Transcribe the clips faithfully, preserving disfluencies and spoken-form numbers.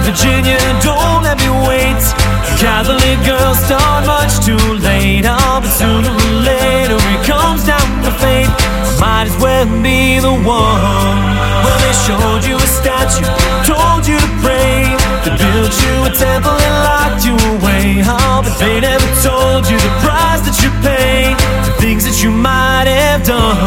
Virginia, don't let me wait. Catholic girls start much too late. Oh, but sooner or later it comes down to fate. Might as well be the one. Well, they showed you a statue, told you to pray. They built you a temple and locked you away. Oh, but they never told you the price that you paid, the things that you might have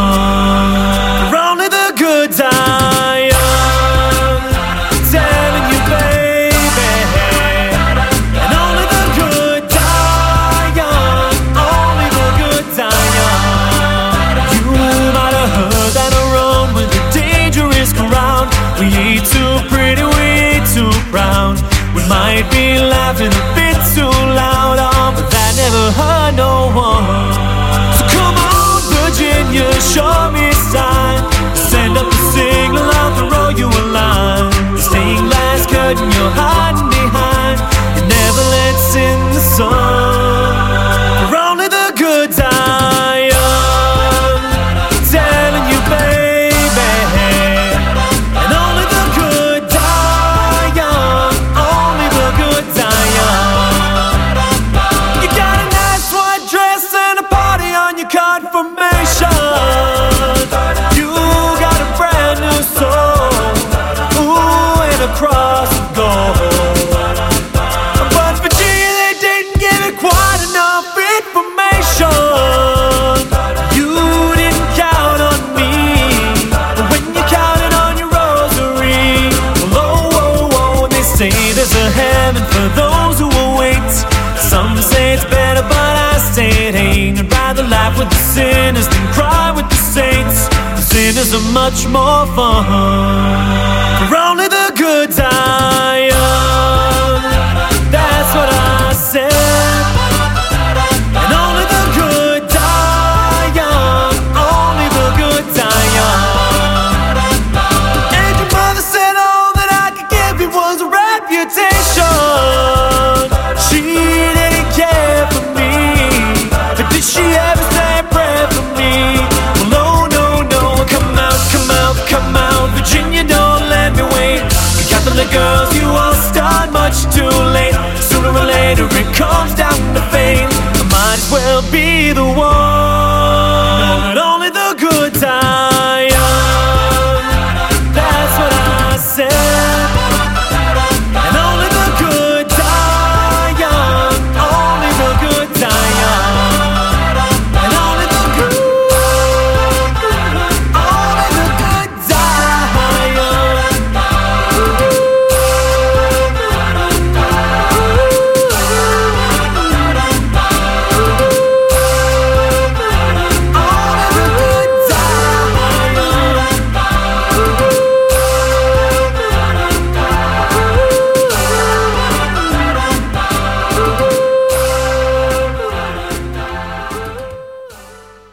done. For only the good die young, telling you, baby. And only the good die young, only the good die young. You might have heard that around with a dangerous crowd. We ain't too pretty, we ain't too proud. We might be laughing a bit too loud, oh, but that never hurt no one. So come on, Virginia, show me a sign. Send up a signal, I'll throw you a line. Stained glass curtain you're hiding behind, it never lets in the sun. For only the good die young, telling you, baby. And only the good die young, only the good die young. You got a nice white dress and a party on your confirmation. You got a brand new soul, ooh, and a cross of gold. But Virginia, they didn't give it quite enough information. You didn't count on me when you counted on your rosary. Well, oh, oh, oh, they say there's a heaven for those who will wait. Some say it's better, but I say it ain't. I'd rather laugh with the sinners than cry with the saints. The sinners are much more fun. For only the good die young, that's what I said. And only the good die young, only the good die young. And your mother said all that I could give you was a reputation. She didn't care for me, but did she ever say a prayer for me? Well, no, no, no, come out, come out, come out, Virginia, don't let me wait. You Catholic girls, you all start much too late. Sooner or later it comes down to fate. I might as well be the one.